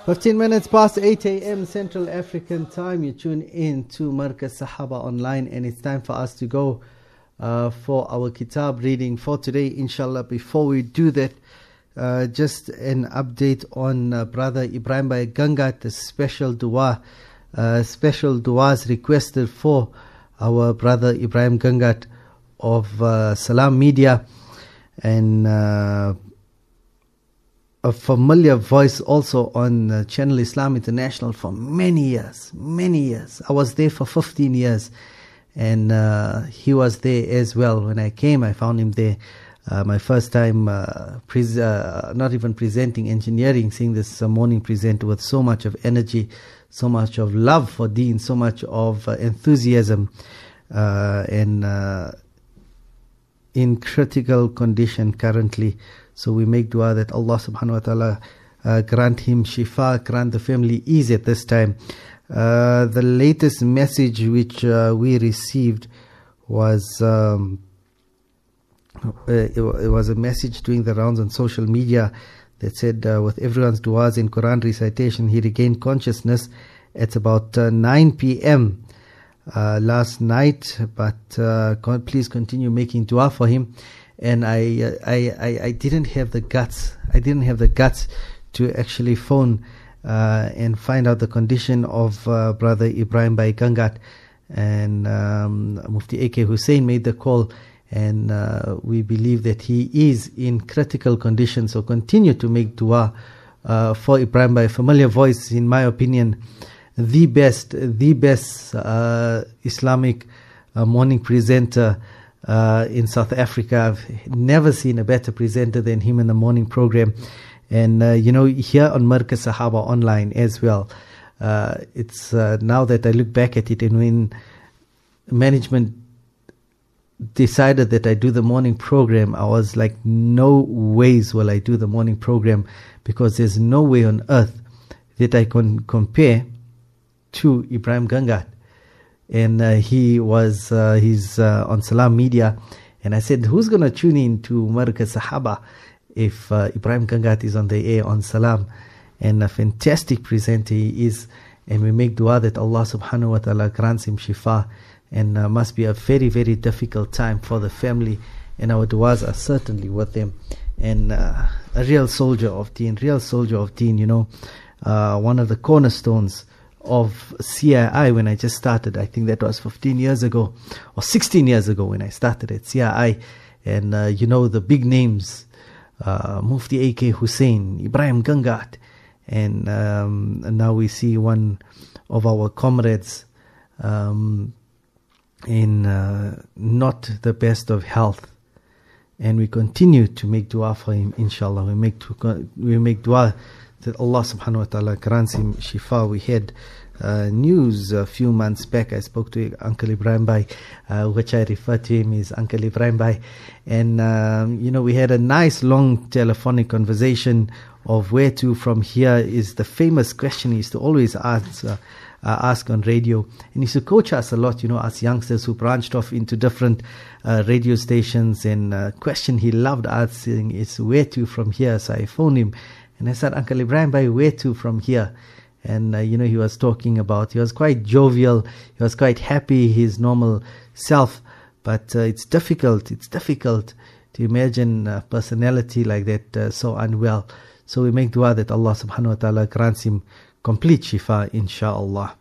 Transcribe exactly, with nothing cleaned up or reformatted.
fifteen minutes past eight a m Central African time. You tune in to Markaz Sahaba Online, and it's time for us to go uh, for our kitab reading for today, inshallah. Before we do that, uh, just an update on uh, Brother Ibrahim Bhai Gangat, the special dua, uh, special duas requested for our brother Ibrahim Gangat of uh, Salam Media, and uh, a familiar voice also on uh, Channel Islam International for many years, many years. I was there for fifteen years, and uh, he was there as well. When I came, I found him there. Uh, my first time, uh, pre- uh, not even presenting engineering, seeing this uh, morning presenter with so much of energy, so much of love for Deen, so much of uh, enthusiasm, uh, and uh, in critical condition currently. So we make dua that Allah subhanahu wa ta'ala uh, grant him shifa, grant the family ease at this time. Uh, the latest message which uh, we received was um, it, it was a message doing the rounds on social media that said uh, with everyone's duas and Quran recitation, he regained consciousness at about uh, nine p m Uh, last night, but uh, God, please continue making dua for him. And I, uh, I, I, I didn't have the guts. I didn't have the guts to actually phone uh, and find out the condition of uh, Brother Ibrahim Bhai Gangat. And um, Mufti A K Hussein made the call, and uh, we believe that he is in critical condition. So continue to make dua uh, for Ibrahim Bhai. Familiar voice, in my opinion, the best, the best uh, Islamic uh, morning presenter uh, in South Africa. I've never seen a better presenter than him in the morning program. And, uh, you know, here on Markaz Sahaba Online as well, uh, it's uh, now that I look back at it, and when management decided that I do the morning program, I was like, no ways will I do the morning program, because there's no way on earth that I can compare to Ibrahim Gangat. And uh, he was uh, he's uh, on Salam Media, and I said, who's going to tune in to Markaz Sahaba if uh, Ibrahim Gangat is on the air on Salam? And a fantastic presenter he is, and we make dua that Allah subhanahu wa ta'ala grants him shifa. And uh, must be a very very difficult time for the family, and our duas are certainly with them. And uh, a real soldier of Deen, real soldier of Deen, you know, uh, one of the cornerstones of C I I when I just started. I think that was fifteen years ago or sixteen years ago when I started at C I I. And uh, you know, the big names, uh, Mufti A K Hussein, Ibrahim Gangat, and, um, and now we see one of our comrades um, in uh, not the best of health, and we continue to make dua for him, inshallah. We make, we make dua that Allah subhanahu wa ta'ala grants him shifa. We had uh, news a few months back. I spoke to Uncle Ibrahim Bhai, uh, which I refer to him as Uncle Ibrahim Bhai. And, um, you know, we had a nice long telephonic conversation of where to from here is the famous question he used to always answer, uh, ask on radio. And he used to coach us a lot, you know, us youngsters who branched off into different uh, radio stations. And uh, question he loved asking is where to from here. So I phoned him. And I said, Uncle Ibrahim Bhai, where to from here? And, uh, you know, he was talking about, he was quite jovial, he was quite happy, his normal self. But uh, it's difficult, it's difficult to imagine a personality like that, uh, so unwell. So we make dua that Allah subhanahu wa ta'ala grants him complete shifa, insha'Allah.